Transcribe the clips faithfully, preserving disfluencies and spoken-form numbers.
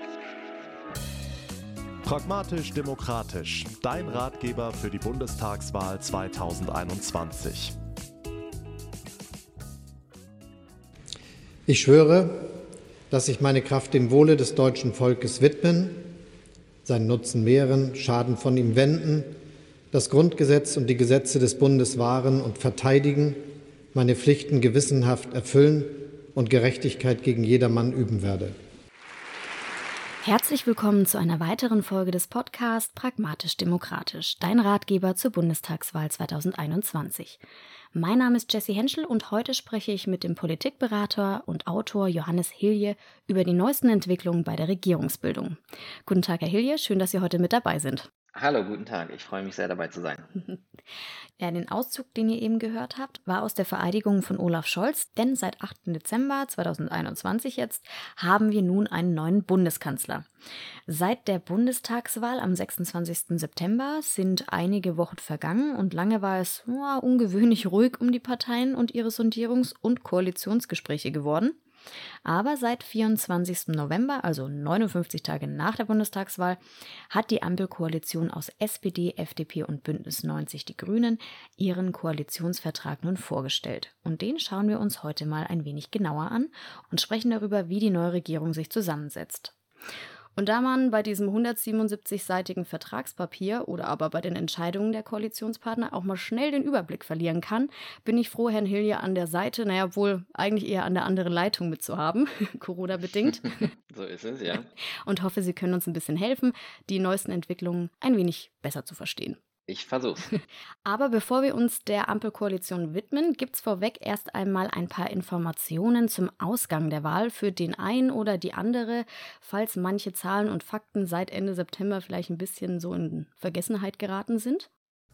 Pragmatisch Demokratisch, dein Ratgeber für die Bundestagswahl zweitausendeinundzwanzig. Ich schwöre, dass ich meine Kraft dem Wohle des deutschen Volkes widmen, seinen Nutzen mehren, Schaden von ihm wenden, das Grundgesetz und die Gesetze des Bundes wahren und verteidigen, meine Pflichten gewissenhaft erfüllen und Gerechtigkeit gegen jedermann üben werde. Herzlich willkommen zu einer weiteren Folge des Podcasts Pragmatisch Demokratisch, dein Ratgeber zur Bundestagswahl zweitausendeinundzwanzig. Mein Name ist Jessie Henschel und heute spreche ich mit dem Politikberater und Autor Johannes Hilje über die neuesten Entwicklungen bei der Regierungsbildung. Guten Tag, Herr Hilje, schön, dass Sie heute mit dabei sind. Hallo, guten Tag. Ich freue mich sehr, dabei zu sein. Ja, den Auszug, den ihr eben gehört habt, war aus der Vereidigung von Olaf Scholz, denn seit achten Dezember zweitausendeinundzwanzig jetzt haben wir nun einen neuen Bundeskanzler. Seit der Bundestagswahl am sechsundzwanzigsten September sind einige Wochen vergangen und lange war es ja, ungewöhnlich ruhig um die Parteien und ihre Sondierungs- und Koalitionsgespräche geworden. Aber seit vierundzwanzigsten November, also neunundfünfzig Tage nach der Bundestagswahl, hat die Ampelkoalition aus S P D, F D P und Bündnis neunzig Die Grünen ihren Koalitionsvertrag nun vorgestellt. Und den schauen wir uns heute mal ein wenig genauer an und sprechen darüber, wie die neue Regierung sich zusammensetzt. Und da man bei diesem hundertsiebenundsiebzig-seitigen Vertragspapier oder aber bei den Entscheidungen der Koalitionspartner auch mal schnell den Überblick verlieren kann, bin ich froh, Herrn Hilje an der Seite, naja, wohl eigentlich eher an der anderen Leitung mitzuhaben, Corona-bedingt. So ist es, ja. Und hoffe, Sie können uns ein bisschen helfen, die neuesten Entwicklungen ein wenig besser zu verstehen. Ich versuch's. Aber bevor wir uns der Ampelkoalition widmen, gibt's vorweg erst einmal ein paar Informationen zum Ausgang der Wahl für den einen oder die andere, falls manche Zahlen und Fakten seit Ende September vielleicht ein bisschen so in Vergessenheit geraten sind.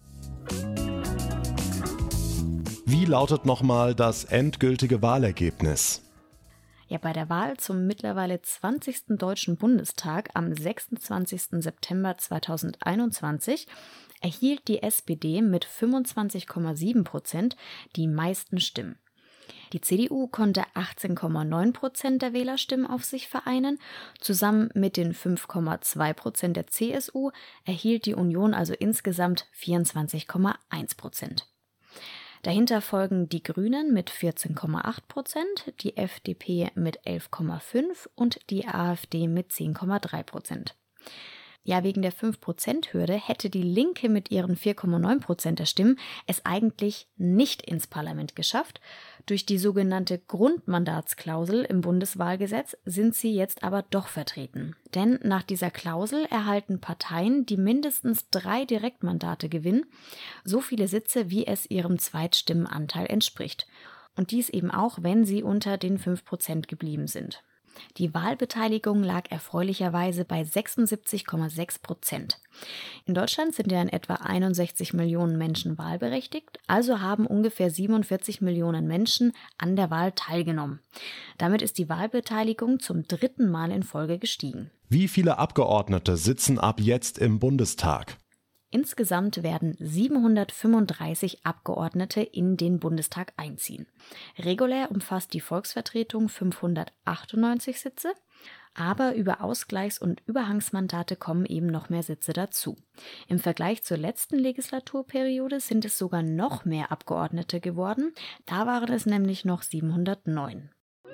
Wie lautet nochmal das endgültige Wahlergebnis? Ja, bei der Wahl zum mittlerweile zwanzigsten Deutschen Bundestag am sechsundzwanzigsten September zweitausendeinundzwanzig erhielt die S P D mit fünfundzwanzig Komma sieben Prozent die meisten Stimmen. Die C D U konnte achtzehn Komma neun Prozent der Wählerstimmen auf sich vereinen. Zusammen mit den fünf Komma zwei Prozent der C S U erhielt die Union also insgesamt vierundzwanzig Komma eins Prozent. Dahinter folgen die Grünen mit vierzehn Komma acht Prozent, die F D P mit elf Komma fünf und die AfD mit zehn Komma drei Prozent. Ja, wegen der fünf Prozent Hürde hätte die Linke mit ihren vier Komma neun Prozent der Stimmen es eigentlich nicht ins Parlament geschafft. Durch die sogenannte Grundmandatsklausel im Bundeswahlgesetz sind sie jetzt aber doch vertreten. Denn nach dieser Klausel erhalten Parteien, die mindestens drei Direktmandate gewinnen, so viele Sitze, wie es ihrem Zweitstimmenanteil entspricht. Und dies eben auch, wenn sie unter den fünf Prozent geblieben sind. Die Wahlbeteiligung lag erfreulicherweise bei sechsundsiebzig Komma sechs Prozent. In Deutschland sind ja in etwa einundsechzig Millionen Menschen wahlberechtigt, also haben ungefähr siebenundvierzig Millionen Menschen an der Wahl teilgenommen. Damit ist die Wahlbeteiligung zum dritten Mal in Folge gestiegen. Wie viele Abgeordnete sitzen ab jetzt im Bundestag? Insgesamt werden siebenhundertfünfunddreißig Abgeordnete in den Bundestag einziehen. Regulär umfasst die Volksvertretung fünfhundertachtundneunzig Sitze, aber über Ausgleichs- und Überhangsmandate kommen eben noch mehr Sitze dazu. Im Vergleich zur letzten Legislaturperiode sind es sogar noch mehr Abgeordnete geworden, da waren es nämlich noch siebenhundertneun.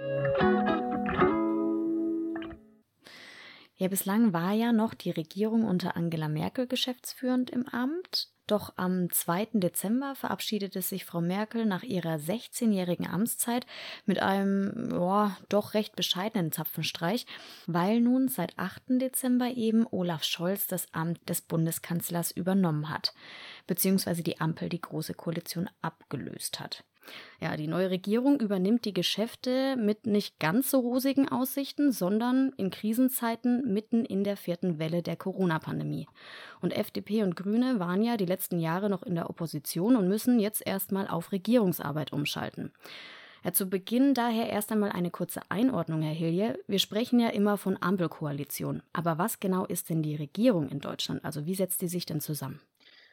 Ja, bislang war ja noch die Regierung unter Angela Merkel geschäftsführend im Amt. Doch am zweiten Dezember verabschiedete sich Frau Merkel nach ihrer sechzehnjährigen Amtszeit mit einem ja, doch recht bescheidenen Zapfenstreich, weil nun seit achten Dezember eben Olaf Scholz das Amt des Bundeskanzlers übernommen hat, beziehungsweise die Ampel die Große Koalition abgelöst hat. Ja, die neue Regierung übernimmt die Geschäfte mit nicht ganz so rosigen Aussichten, sondern in Krisenzeiten mitten in der vierten Welle der Corona-Pandemie. Und F D P und Grüne waren ja die letzten Jahre noch in der Opposition und müssen jetzt erstmal auf Regierungsarbeit umschalten. Ja, zu Beginn daher erst einmal eine kurze Einordnung, Herr Hilje. Wir sprechen ja immer von Ampelkoalition. Aber was genau ist denn die Regierung in Deutschland? Also wie setzt die sich denn zusammen?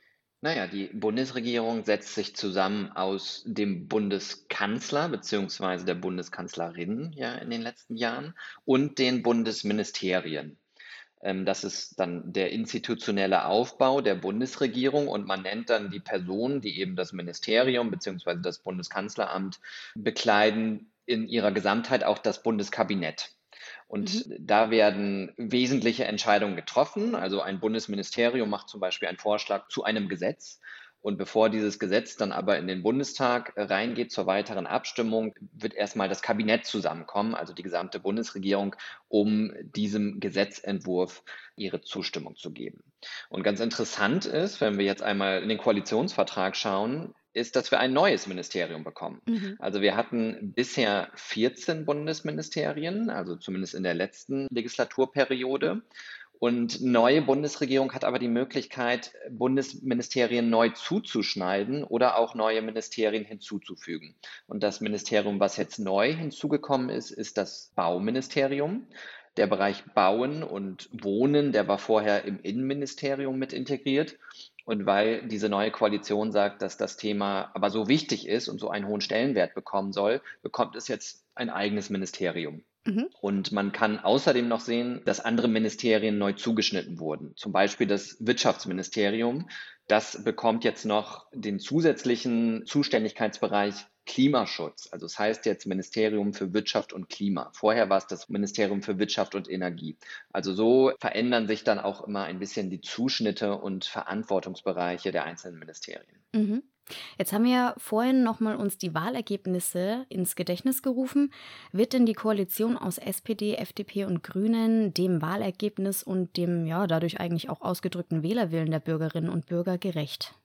Naja, die Bundesregierung setzt sich zusammen aus dem Bundeskanzler beziehungsweise der Bundeskanzlerin ja in den letzten Jahren und den Bundesministerien. Ähm, Das ist dann der institutionelle Aufbau der Bundesregierung und man nennt dann die Personen, die eben das Ministerium beziehungsweise das Bundeskanzleramt bekleiden, in ihrer Gesamtheit auch das Bundeskabinett. Mhm. Und da werden wesentliche Entscheidungen getroffen. Also ein Bundesministerium macht zum Beispiel einen Vorschlag zu einem Gesetz. Und bevor dieses Gesetz dann aber in den Bundestag äh, reingeht zur weiteren Abstimmung, wird erstmal das Kabinett zusammenkommen, also die gesamte Bundesregierung, um diesem Gesetzentwurf ihre Zustimmung zu geben. Und ganz interessant ist, wenn wir jetzt einmal in den Koalitionsvertrag schauen, ist, dass wir ein neues Ministerium bekommen. Mhm. Also wir hatten bisher vierzehn Bundesministerien, also zumindest in der letzten Legislaturperiode. Und neue Bundesregierung hat aber die Möglichkeit, Bundesministerien neu zuzuschneiden oder auch neue Ministerien hinzuzufügen. Und das Ministerium, was jetzt neu hinzugekommen ist, ist das Bauministerium. Der Bereich Bauen und Wohnen, der war vorher im Innenministerium mit integriert. Und weil diese neue Koalition sagt, dass das Thema aber so wichtig ist und so einen hohen Stellenwert bekommen soll, bekommt es jetzt ein eigenes Ministerium. Mhm. Und man kann außerdem noch sehen, dass andere Ministerien neu zugeschnitten wurden. Zum Beispiel das Wirtschaftsministerium. Das bekommt jetzt noch den zusätzlichen Zuständigkeitsbereich Klimaschutz. Also es heißt jetzt Ministerium für Wirtschaft und Klima. Vorher war es das Ministerium für Wirtschaft und Energie. Also so verändern sich dann auch immer ein bisschen die Zuschnitte und Verantwortungsbereiche der einzelnen Ministerien. Mhm. Jetzt haben wir ja vorhin nochmal uns die Wahlergebnisse ins Gedächtnis gerufen. Wird denn die Koalition aus S P D, F D P und Grünen dem Wahlergebnis und dem ja dadurch eigentlich auch ausgedrückten Wählerwillen der Bürgerinnen und Bürger gerecht?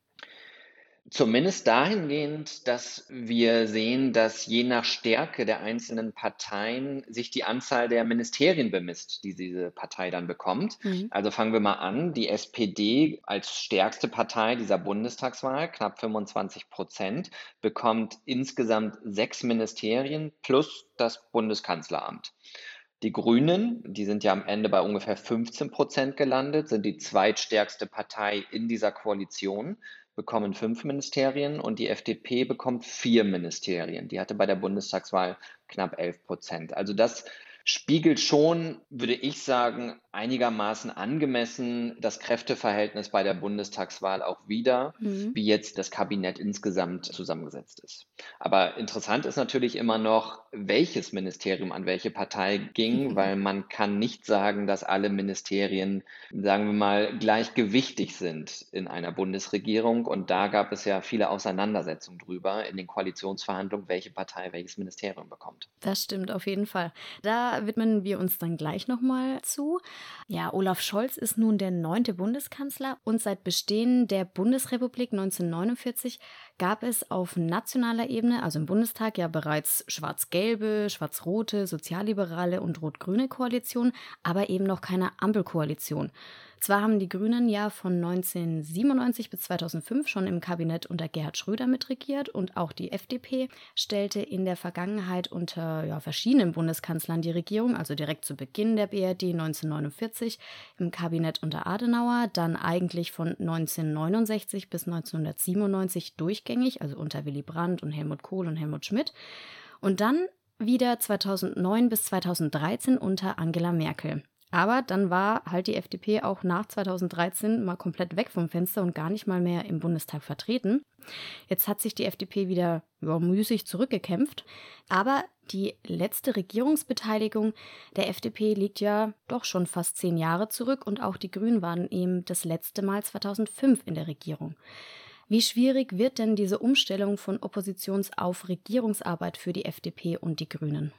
Zumindest dahingehend, dass wir sehen, dass je nach Stärke der einzelnen Parteien sich die Anzahl der Ministerien bemisst, die diese Partei dann bekommt. Mhm. Also fangen wir mal an. Die S P D als stärkste Partei dieser Bundestagswahl, knapp fünfundzwanzig Prozent, bekommt insgesamt sechs Ministerien plus das Bundeskanzleramt. Die Grünen, die sind ja am Ende bei ungefähr fünfzehn Prozent gelandet, sind die zweitstärkste Partei in dieser Koalition, bekommen fünf Ministerien und die F D P bekommt vier Ministerien. Die hatte bei der Bundestagswahl knapp elf Prozent. Also das spiegelt schon, würde ich sagen, einigermaßen angemessen das Kräfteverhältnis bei der Bundestagswahl auch wider, Mhm. wie jetzt das Kabinett insgesamt zusammengesetzt ist. Aber interessant ist natürlich immer noch, welches Ministerium an welche Partei ging, weil man kann nicht sagen, dass alle Ministerien, sagen wir mal, gleichgewichtig sind in einer Bundesregierung. Und da gab es ja viele Auseinandersetzungen drüber in den Koalitionsverhandlungen, welche Partei welches Ministerium bekommt. Das stimmt auf jeden Fall. Da widmen wir uns dann gleich nochmal zu. Ja, Olaf Scholz ist nun der neunte Bundeskanzler und seit Bestehen der Bundesrepublik neunzehnhundertneunundvierzig gab es auf nationaler Ebene, also im Bundestag, ja bereits schwarz-gelbe, schwarz-rote, sozialliberale und rot-grüne Koalition, aber eben noch keine Ampelkoalition. Zwar haben die Grünen ja von neunzehnhundertsiebenundneunzig bis zweitausendfünf schon im Kabinett unter Gerhard Schröder mitregiert und auch die F D P stellte in der Vergangenheit unter ja, verschiedenen Bundeskanzlern die Regierung, also direkt zu Beginn der B R D neunzehnhundertneunundvierzig im Kabinett unter Adenauer, dann eigentlich von neunzehnhundertneunundsechzig bis neunzehnhundertsiebenundneunzig durchgängig, also unter Willy Brandt und Helmut Kohl und Helmut Schmidt und dann wieder zweitausendneun bis zweitausenddreizehn unter Angela Merkel. Aber dann war halt die F D P auch nach zweitausenddreizehn mal komplett weg vom Fenster und gar nicht mal mehr im Bundestag vertreten. Jetzt hat sich die F D P wieder ja, müßig zurückgekämpft. Aber die letzte Regierungsbeteiligung der F D P liegt ja doch schon fast zehn Jahre zurück und auch die Grünen waren eben das letzte Mal zweitausendfünf in der Regierung. Wie schwierig wird denn diese Umstellung von Oppositions- auf Regierungsarbeit für die F D P und die Grünen?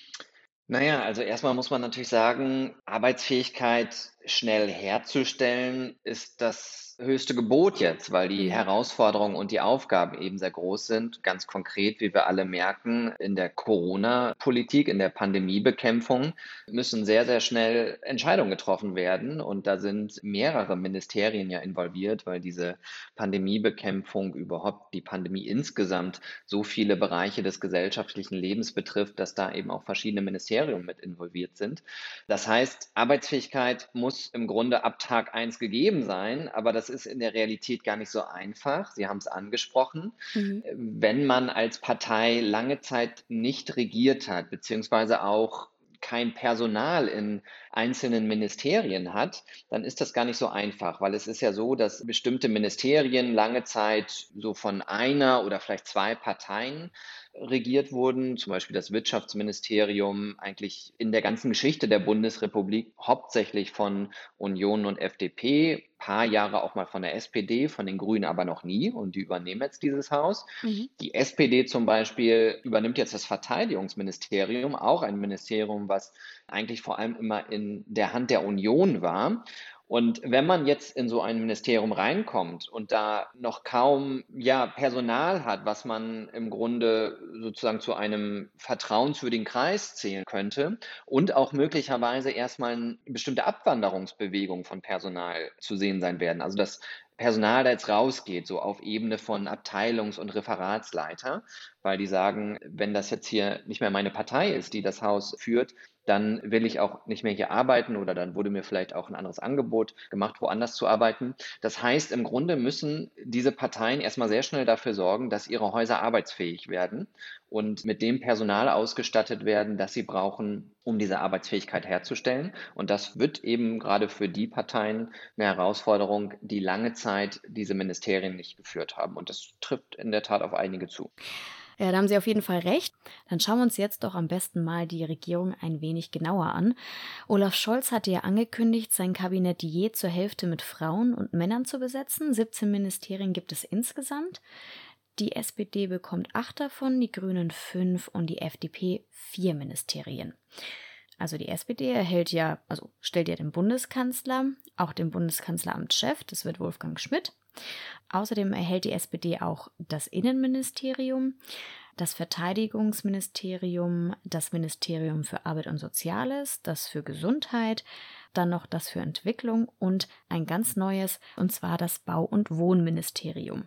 Naja, also erstmal muss man natürlich sagen, Arbeitsfähigkeit schnell herzustellen, ist das höchste Gebot jetzt, weil die Mhm. Herausforderungen und die Aufgaben eben sehr groß sind. Ganz konkret, wie wir alle merken, in der Corona-Politik, in der Pandemiebekämpfung müssen sehr, sehr schnell Entscheidungen getroffen werden. Und da sind mehrere Ministerien ja involviert, weil diese Pandemiebekämpfung überhaupt, die Pandemie insgesamt so viele Bereiche des gesellschaftlichen Lebens betrifft, dass da eben auch verschiedene Ministerien mit involviert sind. Das heißt, Arbeitsfähigkeit muss muss im Grunde ab Tag eins gegeben sein, aber das ist in der Realität gar nicht so einfach. Sie haben es angesprochen. Mhm. Wenn man als Partei lange Zeit nicht regiert hat, beziehungsweise auch kein Personal in einzelnen Ministerien hat, dann ist das gar nicht so einfach, weil es ist ja so, dass bestimmte Ministerien lange Zeit so von einer oder vielleicht zwei Parteien regiert wurden, zum Beispiel das Wirtschaftsministerium eigentlich in der ganzen Geschichte der Bundesrepublik hauptsächlich von Union und F D P, paar Jahre auch mal von der S P D, von den Grünen aber noch nie und die übernehmen jetzt dieses Haus. Mhm. Die S P D zum Beispiel übernimmt jetzt das Verteidigungsministerium, auch ein Ministerium, was eigentlich vor allem immer in der Hand der Union war. Und wenn man jetzt in so ein Ministerium reinkommt und da noch kaum ja, Personal hat, was man im Grunde sozusagen zu einem vertrauenswürdigen Kreis zählen könnte und auch möglicherweise erstmal eine bestimmte Abwanderungsbewegung von Personal zu sehen sein werden, also das Personal da jetzt rausgeht, so auf Ebene von Abteilungs- und Referatsleiter, weil die sagen, wenn das jetzt hier nicht mehr meine Partei ist, die das Haus führt, dann will ich auch nicht mehr hier arbeiten oder dann wurde mir vielleicht auch ein anderes Angebot gemacht, woanders zu arbeiten. Das heißt, im Grunde müssen diese Parteien erstmal sehr schnell dafür sorgen, dass ihre Häuser arbeitsfähig werden und mit dem Personal ausgestattet werden, das sie brauchen, um diese Arbeitsfähigkeit herzustellen. Und das wird eben gerade für die Parteien eine Herausforderung, die lange Zeit diese Ministerien nicht geführt haben. Und das trifft in der Tat auf einige zu. Ja, da haben Sie auf jeden Fall recht. Dann schauen wir uns jetzt doch am besten mal die Regierung ein wenig genauer an. Olaf Scholz hatte ja angekündigt, sein Kabinett je zur Hälfte mit Frauen und Männern zu besetzen. siebzehn Ministerien gibt es insgesamt. Die S P D bekommt acht davon, die Grünen fünf und die F D P vier Ministerien. Also die S P D erhält ja, also stellt ja den Bundeskanzler, auch den Bundeskanzleramtschef, das wird Wolfgang Schmidt. Außerdem erhält die S P D auch das Innenministerium, das Verteidigungsministerium, das Ministerium für Arbeit und Soziales, das für Gesundheit, dann noch das für Entwicklung und ein ganz neues, und zwar das Bau- und Wohnministerium.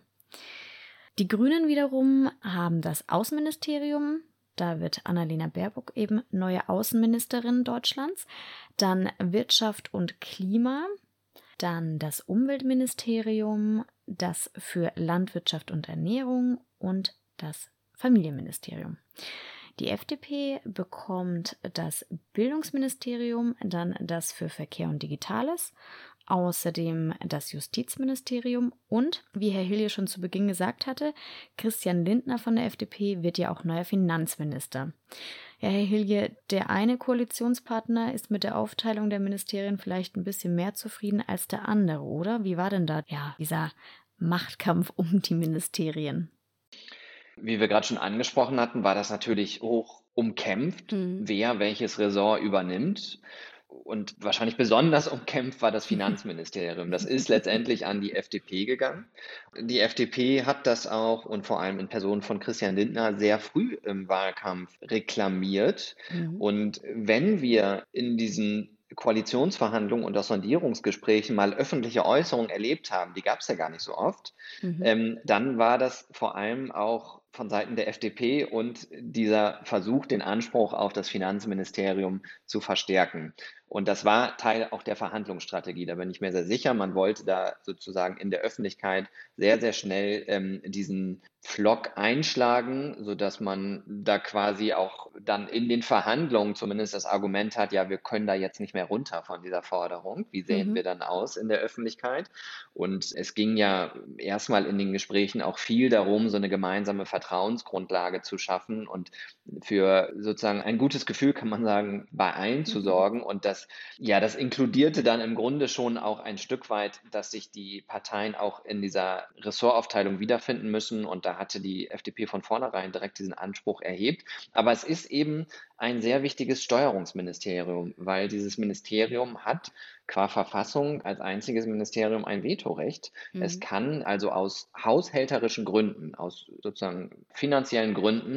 Die Grünen wiederum haben das Außenministerium, da wird Annalena Baerbock eben neue Außenministerin Deutschlands, dann Wirtschaft und Klima, dann das Umweltministerium, das für Landwirtschaft und Ernährung und das Familienministerium. Die F D P bekommt das Bildungsministerium, dann das für Verkehr und Digitales, außerdem das Justizministerium und, wie Herr Hilje schon zu Beginn gesagt hatte, Christian Lindner von der F D P wird ja auch neuer Finanzminister. Ja, Herr Hilje, der eine Koalitionspartner ist mit der Aufteilung der Ministerien vielleicht ein bisschen mehr zufrieden als der andere, oder? Wie war denn da ja, dieser Machtkampf um die Ministerien? Wie wir gerade schon angesprochen hatten, war das natürlich hoch umkämpft, Mhm. wer welches Ressort übernimmt. Und wahrscheinlich besonders umkämpft war das Finanzministerium. Das ist letztendlich an die F D P gegangen. Die F D P hat das auch und vor allem in Person von Christian Lindner sehr früh im Wahlkampf reklamiert. Mhm. Und wenn wir in diesen Koalitionsverhandlungen und auch Sondierungsgesprächen mal öffentliche Äußerungen erlebt haben, die gab es ja gar nicht so oft, Mhm. ähm, dann war das vor allem auch von Seiten der F D P und dieser Versuch, den Anspruch auf das Finanzministerium zu verstärken. Und das war Teil auch der Verhandlungsstrategie. Da bin ich mir sehr sicher. Man wollte da sozusagen in der Öffentlichkeit sehr, sehr schnell ähm, diesen Pflock einschlagen, sodass man da quasi auch dann in den Verhandlungen zumindest das Argument hat, ja, wir können da jetzt nicht mehr runter von dieser Forderung. Wie sehen Mhm. wir dann aus in der Öffentlichkeit? Und es ging ja erstmal in den Gesprächen auch viel darum, so eine gemeinsame Vertrauensgrundlage zu schaffen und für sozusagen ein gutes Gefühl, kann man sagen, bei allen zu sorgen. Und das, ja, das inkludierte dann im Grunde schon auch ein Stück weit, dass sich die Parteien auch in dieser Ressortaufteilung wiederfinden müssen. Und da hatte die F D P von vornherein direkt diesen Anspruch erhebt. Aber es ist eben ein sehr wichtiges Steuerungsministerium, weil dieses Ministerium hat qua Verfassung als einziges Ministerium ein Vetorecht. Mhm. Es kann also aus haushälterischen Gründen, aus sozusagen finanziellen Gründen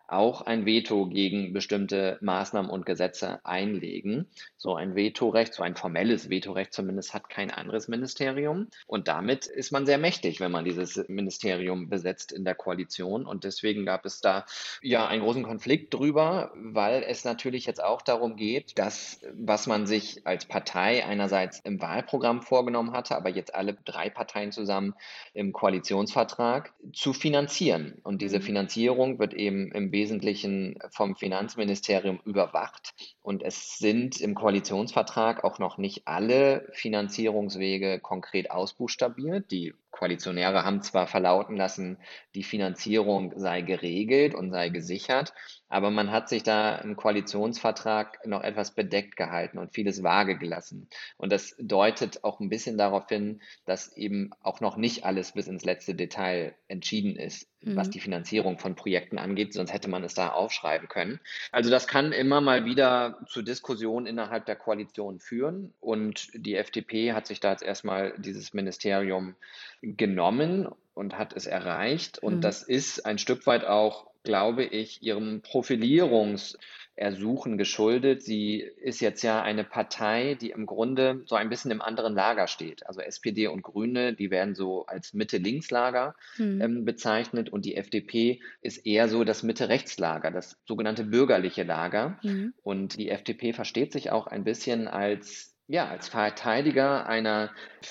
auch ein Veto gegen bestimmte Maßnahmen und Gesetze einlegen. So ein Vetorecht, so ein formelles Vetorecht zumindest hat kein anderes Ministerium. Und damit ist man sehr mächtig, wenn man dieses Ministerium besetzt in der Koalition. Und deswegen gab es da ja einen großen Konflikt drüber, weil es natürlich jetzt auch darum geht, dass, was man sich als Partei einerseits im Wahlprogramm vorgenommen hatte, aber jetzt alle drei Parteien zusammen im Koalitionsvertrag zu finanzieren. Und diese Mhm. Finanzierung wird eben im Wesentlichen vom Finanzministerium überwacht. Und es sind im Koalitionsvertrag auch noch nicht alle Finanzierungswege konkret ausbuchstabiert. Die Koalitionäre haben zwar verlauten lassen, die Finanzierung sei geregelt und sei gesichert, aber man hat sich da im Koalitionsvertrag noch etwas bedeckt gehalten und vieles vage gelassen. Und das deutet auch ein bisschen darauf hin, dass eben auch noch nicht alles bis ins letzte Detail entschieden ist, was Mhm. die Finanzierung von Projekten angeht, sonst hätte man es da aufschreiben können. Also das kann immer mal wieder zu Diskussionen innerhalb der Koalition führen. Und die F D P hat sich da jetzt erstmal dieses Ministerium genommen und hat es erreicht. Und Mhm. das ist ein Stück weit auch, glaube ich, ihrem Profilierungsersuchen geschuldet. Sie ist jetzt ja eine Partei, die im Grunde so ein bisschen im anderen Lager steht. Also S P D und Grüne, die werden so als Mitte-Links-Lager Mhm. ähm, bezeichnet und die F D P ist eher so das Mitte-Rechts-Lager, das sogenannte bürgerliche Lager. Mhm. Und die F D P versteht sich auch ein bisschen als ja, als Verteidiger einer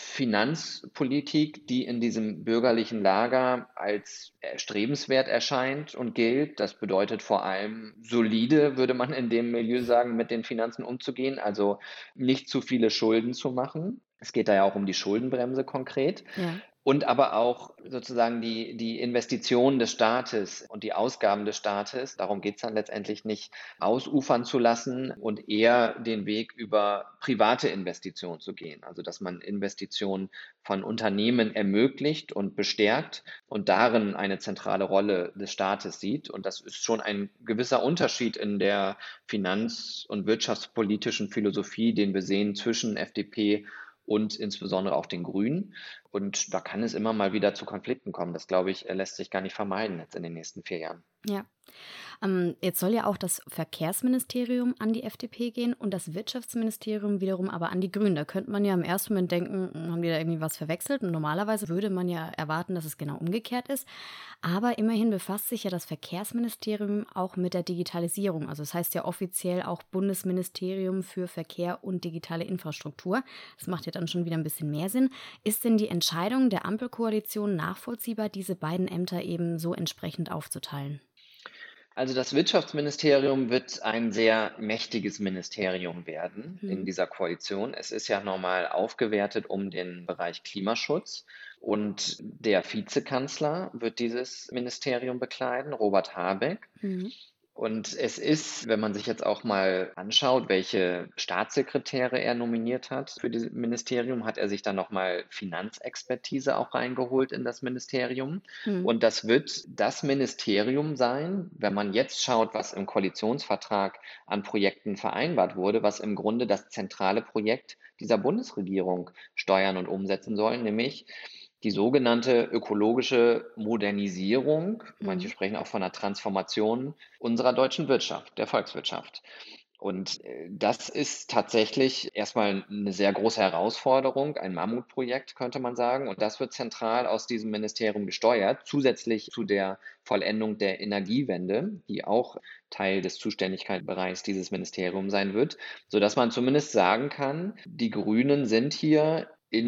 Finanzpolitik, die in diesem bürgerlichen Lager als erstrebenswert erscheint und gilt. Das bedeutet vor allem solide, würde man in dem Milieu sagen, mit den Finanzen umzugehen, also nicht zu viele Schulden zu machen. Es geht da ja auch um die Schuldenbremse konkret. Ja. Und aber auch sozusagen die, die Investitionen des Staates und die Ausgaben des Staates, darum geht es dann letztendlich nicht, ausufern zu lassen und eher den Weg über private Investitionen zu gehen. Also dass man Investitionen von Unternehmen ermöglicht und bestärkt und darin eine zentrale Rolle des Staates sieht. Und das ist schon ein gewisser Unterschied in der finanz- und wirtschaftspolitischen Philosophie, den wir sehen zwischen F D P und insbesondere auch den Grünen. Und da kann es immer mal wieder zu Konflikten kommen. Das, glaube ich, lässt sich gar nicht vermeiden jetzt in den nächsten vier Jahren. Ja. Ähm, jetzt soll ja auch das Verkehrsministerium an die F D P gehen und das Wirtschaftsministerium wiederum aber an die Grünen. Da könnte man ja im ersten Moment denken, hm, haben die da irgendwie was verwechselt? Und normalerweise würde man ja erwarten, dass es genau umgekehrt ist. Aber immerhin befasst sich ja das Verkehrsministerium auch mit der Digitalisierung. Also es heißt ja offiziell auch Bundesministerium für Verkehr und digitale Infrastruktur. Das macht ja dann schon wieder ein bisschen mehr Sinn. Ist denn die Entscheidung der Ampelkoalition nachvollziehbar, diese beiden Ämter eben so entsprechend aufzuteilen? Also das Wirtschaftsministerium wird ein sehr mächtiges Ministerium werden in Mhm. dieser Koalition. Es ist ja normal aufgewertet um den Bereich Klimaschutz. Und der Vizekanzler wird dieses Ministerium bekleiden, Robert Habeck. Mhm. Und es ist, wenn man sich jetzt auch mal anschaut, welche Staatssekretäre er nominiert hat für dieses Ministerium, hat er sich dann nochmal Finanzexpertise auch reingeholt in das Ministerium. Mhm. Und das wird das Ministerium sein, wenn man jetzt schaut, was im Koalitionsvertrag an Projekten vereinbart wurde, was im Grunde das zentrale Projekt dieser Bundesregierung steuern und umsetzen soll, nämlich die sogenannte ökologische Modernisierung, manche Mhm. sprechen auch von einer Transformation unserer deutschen Wirtschaft, der Volkswirtschaft. Und äh, das ist tatsächlich erstmal eine sehr große Herausforderung, ein Mammutprojekt, könnte man sagen. Und das wird zentral aus diesem Ministerium gesteuert, zusätzlich zu der Vollendung der Energiewende, die auch Teil des Zuständigkeitsbereichs dieses Ministeriums sein wird, sodass man zumindest sagen kann, die Grünen sind hier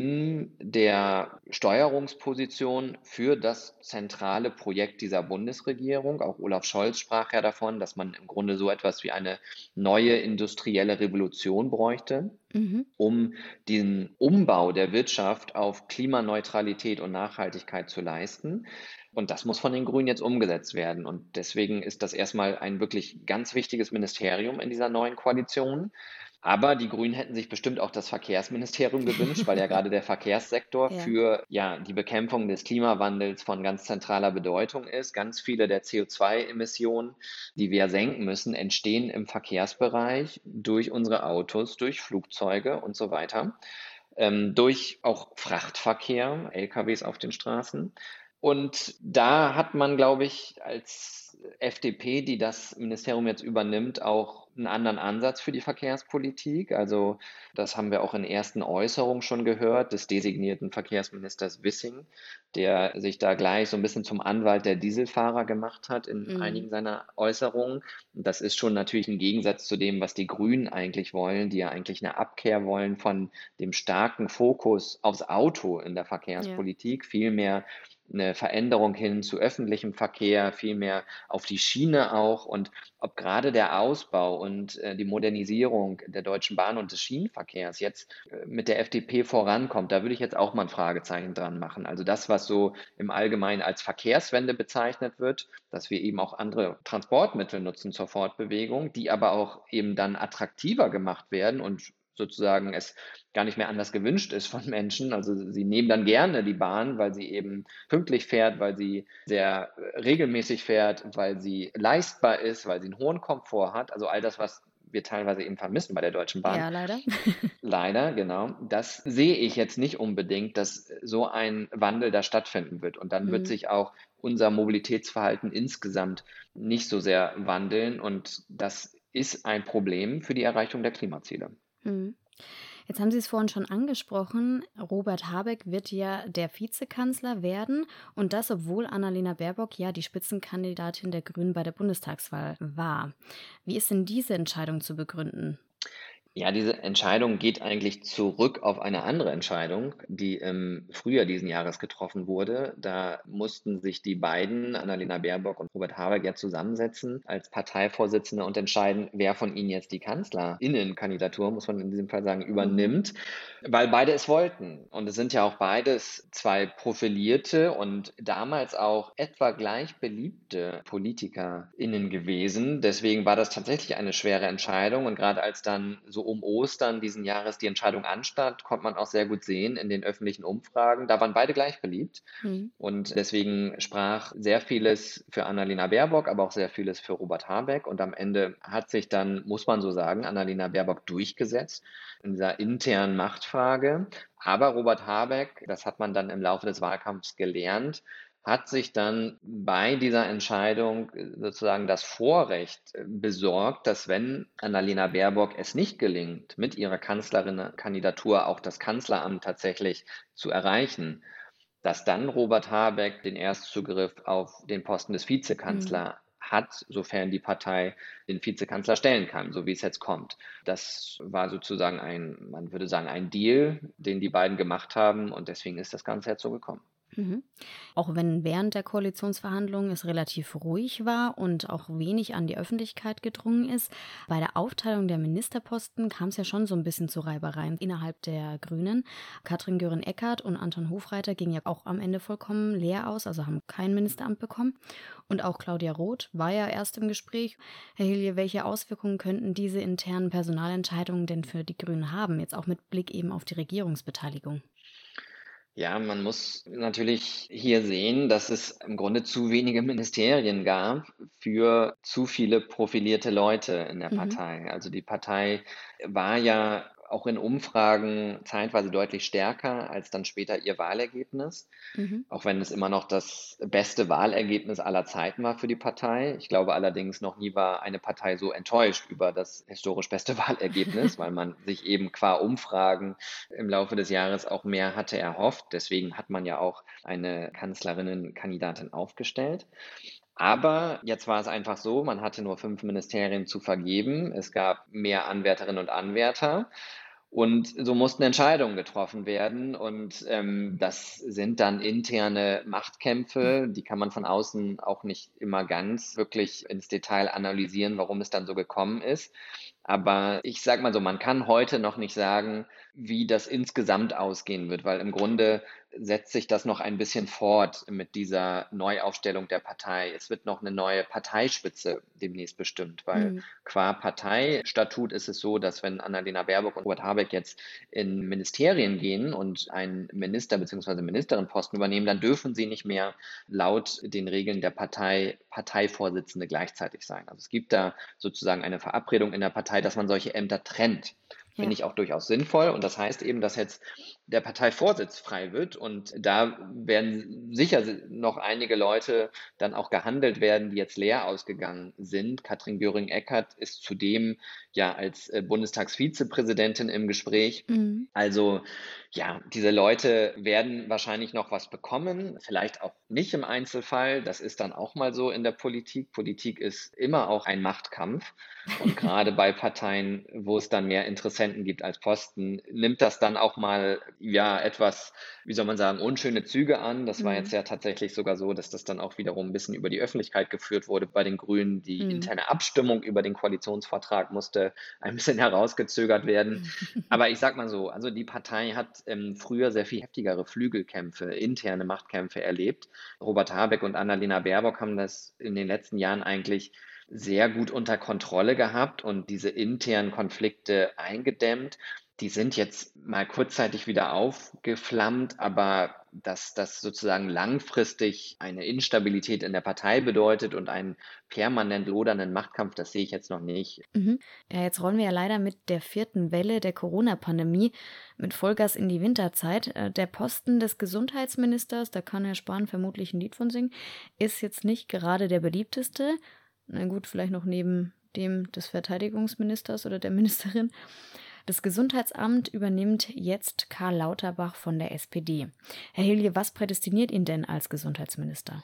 in der Steuerungsposition für das zentrale Projekt dieser Bundesregierung. Auch Olaf Scholz sprach ja davon, dass man im Grunde so etwas wie eine neue industrielle Revolution bräuchte, Mhm. um den Umbau der Wirtschaft auf Klimaneutralität und Nachhaltigkeit zu leisten. Und das muss von den Grünen jetzt umgesetzt werden. Und deswegen ist das erstmal ein wirklich ganz wichtiges Ministerium in dieser neuen Koalition. Aber die Grünen hätten sich bestimmt auch das Verkehrsministerium gewünscht, weil ja gerade der Verkehrssektor Ja. für ja, die Bekämpfung des Klimawandels von ganz zentraler Bedeutung ist. Ganz viele der C O zwei Emissionen, die wir senken müssen, entstehen im Verkehrsbereich durch unsere Autos, durch Flugzeuge und so weiter, ähm, durch auch Frachtverkehr, L K Ws auf den Straßen. Und da hat man, glaube ich, als F D P, die das Ministerium jetzt übernimmt, auch einen anderen Ansatz für die Verkehrspolitik. Also das haben wir auch in ersten Äußerungen schon gehört des designierten Verkehrsministers Wissing, der sich da gleich so ein bisschen zum Anwalt der Dieselfahrer gemacht hat in Mhm. einigen seiner Äußerungen. Und das ist schon natürlich ein Gegensatz zu dem, was die Grünen eigentlich wollen, die ja eigentlich eine Abkehr wollen von dem starken Fokus aufs Auto in der Ja. Verkehrspolitik, vielmehr eine Veränderung hin zu öffentlichem Verkehr, vielmehr auf die Schiene auch. Und ob gerade der Ausbau und äh, die Modernisierung der Deutschen Bahn und des Schienenverkehrs jetzt äh, mit der F D P vorankommt, da würde ich jetzt auch mal ein Fragezeichen dran machen. Also das, was so im Allgemeinen als Verkehrswende bezeichnet wird, dass wir eben auch andere Transportmittel nutzen zur Fortbewegung, die aber auch eben dann attraktiver gemacht werden und sozusagen es gar nicht mehr anders gewünscht ist von Menschen. Also sie nehmen dann gerne die Bahn, weil sie eben pünktlich fährt, weil sie sehr regelmäßig fährt, weil sie leistbar ist, weil sie einen hohen Komfort hat. Also all das, was wir teilweise eben vermissen bei der Deutschen Bahn. Ja, leider. Leider, genau. Das sehe ich jetzt nicht unbedingt, dass so ein Wandel da stattfinden wird. Und dann wird Mhm. sich auch unser Mobilitätsverhalten insgesamt nicht so sehr wandeln. Und das ist ein Problem für die Erreichung der Klimaziele. Mhm. Jetzt haben Sie es vorhin schon angesprochen. Robert Habeck wird ja der Vizekanzler werden und das, obwohl Annalena Baerbock ja die Spitzenkandidatin der Grünen bei der Bundestagswahl war. Wie ist denn diese Entscheidung zu begründen? Ja, diese Entscheidung geht eigentlich zurück auf eine andere Entscheidung, die im Frühjahr diesen Jahres getroffen wurde. Da mussten sich die beiden, Annalena Baerbock und Robert Habeck, ja zusammensetzen als Parteivorsitzende und entscheiden, wer von ihnen jetzt die Kanzlerinnenkandidatur, muss man in diesem Fall sagen, übernimmt, weil beide es wollten. Und es sind ja auch beides zwei profilierte und damals auch etwa gleich beliebte PolitikerInnen gewesen. Deswegen war das tatsächlich eine schwere Entscheidung. Und gerade als dann so um Ostern diesen Jahres die Entscheidung anstand, konnte man auch sehr gut sehen in den öffentlichen Umfragen, da waren beide gleich beliebt. Mhm. Und deswegen sprach sehr vieles für Annalena Baerbock, aber auch sehr vieles für Robert Habeck. Und am Ende hat sich dann, muss man so sagen, Annalena Baerbock durchgesetzt in dieser internen Machtfrage. Aber Robert Habeck, das hat man dann im Laufe des Wahlkampfs gelernt, hat sich dann bei dieser Entscheidung sozusagen das Vorrecht besorgt, dass wenn Annalena Baerbock es nicht gelingt, mit ihrer Kanzlerinnenkandidatur auch das Kanzleramt tatsächlich zu erreichen, dass dann Robert Habeck den Erstzugriff auf den Posten des Vizekanzlers hat, sofern die Partei den Vizekanzler stellen kann, so wie es jetzt kommt. Das war sozusagen ein, man würde sagen, ein Deal, den die beiden gemacht haben und deswegen ist das Ganze jetzt so gekommen. Mhm. Auch wenn während der Koalitionsverhandlungen es relativ ruhig war und auch wenig an die Öffentlichkeit gedrungen ist, bei der Aufteilung der Ministerposten kam es ja schon so ein bisschen zu Reibereien innerhalb der Grünen. Katrin Göring-Eckardt und Anton Hofreiter gingen ja auch am Ende vollkommen leer aus, also haben kein Ministeramt bekommen. Und auch Claudia Roth war ja erst im Gespräch. Herr Hilje, welche Auswirkungen könnten diese internen Personalentscheidungen denn für die Grünen haben, jetzt auch mit Blick eben auf die Regierungsbeteiligung? Ja, man muss natürlich hier sehen, dass es im Grunde zu wenige Ministerien gab für zu viele profilierte Leute in der Mhm. Partei. Also die Partei war ja auch in Umfragen zeitweise deutlich stärker als dann später ihr Wahlergebnis, Mhm. auch wenn es immer noch das beste Wahlergebnis aller Zeiten war für die Partei. Ich glaube allerdings, noch nie war eine Partei so enttäuscht über das historisch beste Wahlergebnis, weil man sich eben qua Umfragen im Laufe des Jahres auch mehr hatte erhofft. Deswegen hat man ja auch eine Kanzlerinnenkandidatin aufgestellt. Aber jetzt war es einfach so, man hatte nur fünf Ministerien zu vergeben. Es gab mehr Anwärterinnen und Anwärter. Und so mussten Entscheidungen getroffen werden. Und ähm, das sind dann interne Machtkämpfe. Die kann man von außen auch nicht immer ganz wirklich ins Detail analysieren, warum es dann so gekommen ist. Aber ich sage mal so, man kann heute noch nicht sagen, wie das insgesamt ausgehen wird, weil im Grunde setzt sich das noch ein bisschen fort mit dieser Neuaufstellung der Partei. Es wird noch eine neue Parteispitze demnächst bestimmt, weil Mhm. qua Parteistatut ist es so, dass wenn Annalena Baerbock und Robert Habeck jetzt in Ministerien gehen und einen Minister- bzw. Ministerinnenposten übernehmen, dann dürfen sie nicht mehr laut den Regeln der Partei Parteivorsitzende gleichzeitig sein. Also es gibt da sozusagen eine Verabredung in der Partei, dass man solche Ämter trennt. Finde Ja. ich auch durchaus sinnvoll. Und das heißt eben, dass jetzt der Parteivorsitz frei wird. Und da werden sicher noch einige Leute dann auch gehandelt werden, die jetzt leer ausgegangen sind. Katrin Göring-Eckardt ist zudem ja als äh, Bundestagsvizepräsidentin im Gespräch. Mhm. Also ja, diese Leute werden wahrscheinlich noch was bekommen, vielleicht auch nicht im Einzelfall. Das ist dann auch mal so in der Politik. Politik ist immer auch ein Machtkampf. Und gerade bei Parteien, wo es dann mehr Interessenten gibt als Posten, nimmt das dann auch mal ja etwas, wie soll man sagen, unschöne Züge an. Das war Mhm. jetzt ja tatsächlich sogar so, dass das dann auch wiederum ein bisschen über die Öffentlichkeit geführt wurde bei den Grünen. Die Mhm. interne Abstimmung über den Koalitionsvertrag musste ein bisschen herausgezögert werden. Aber ich sag mal so, also die Partei hat ähm, früher sehr viel heftigere Flügelkämpfe, interne Machtkämpfe erlebt. Robert Habeck und Annalena Baerbock haben das in den letzten Jahren eigentlich sehr gut unter Kontrolle gehabt und diese internen Konflikte eingedämmt. Die sind jetzt mal kurzzeitig wieder aufgeflammt, aber dass das sozusagen langfristig eine Instabilität in der Partei bedeutet und einen permanent lodernden Machtkampf, das sehe ich jetzt noch nicht. Mhm. Ja, jetzt rollen wir ja leider mit der vierten Welle der Corona-Pandemie mit Vollgas in die Winterzeit. Äh, Der Posten des Gesundheitsministers, da kann Herr Spahn vermutlich ein Lied von singen, ist jetzt nicht gerade der beliebteste. Na gut, vielleicht noch neben dem des Verteidigungsministers oder der Ministerin. Das Gesundheitsamt übernimmt jetzt Karl Lauterbach von der S P D. Herr Hilje, was prädestiniert ihn denn als Gesundheitsminister?